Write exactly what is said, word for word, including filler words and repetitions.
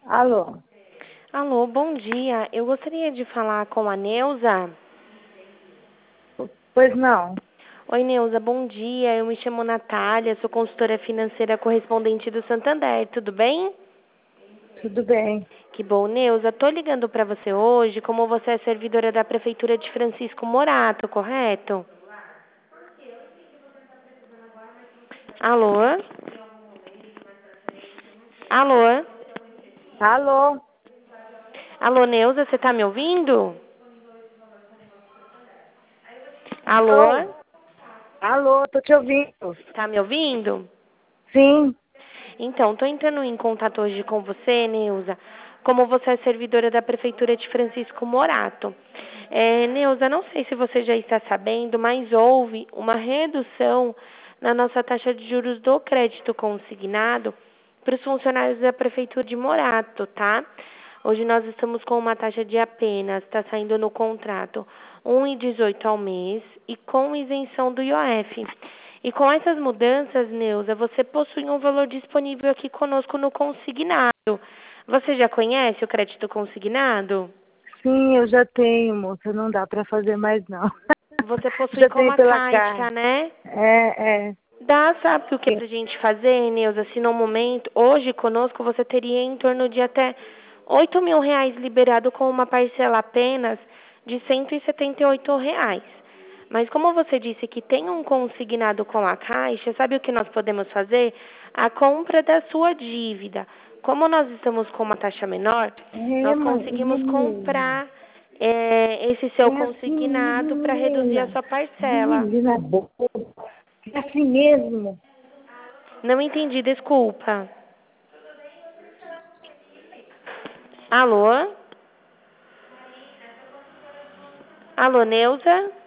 Alô? Alô, bom dia. Eu gostaria de falar com a Neuza. Pois não. Oi, Neuza, bom dia. Eu me chamo Natália, sou consultora financeira correspondente do Santander. Tudo bem? Tudo bem. Que bom, Neuza. Tô ligando para você hoje, como você é servidora da Prefeitura de Francisco Morato, correto? Alô? Alô? Alô? Alô, Neuza, você tá me ouvindo? Alô? Alô? Alô, tô te ouvindo. Tá me ouvindo? Sim. Então, estou entrando em contato hoje com você, Neuza, como você é servidora da Prefeitura de Francisco Morato. É, Neuza, não sei se você já está sabendo, mas houve uma redução na nossa taxa de juros do crédito consignado para os funcionários da Prefeitura de Morato, tá? Hoje nós estamos com uma taxa de apenas, está saindo no contrato, um vírgula dezoito ao mês e com isenção do I O F. E com essas mudanças, Neuza, você possui um valor disponível aqui conosco no consignado. Você já conhece o crédito consignado? Sim, eu já tenho, moça. Não dá pra fazer mais, não. Você possui Já como tenho a pela Caixa, Caixa. né? É, é. Dá, sabe o que é pra gente fazer, Neuza? Se no momento, hoje conosco, você teria em torno de até oito mil reais liberado com uma parcela apenas de cento e setenta e oito reais. Mas como você disse que tem um consignado com a Caixa, sabe o que nós podemos fazer? A compra da sua dívida. Como nós estamos com uma taxa menor, É, nós mãe, é conseguimos mesmo. comprar é, esse seu É assim consignado mesmo, para reduzir a menina. sua parcela. Menina boa. É assim mesmo. Não entendi, desculpa. Alô? Alô, Neuza?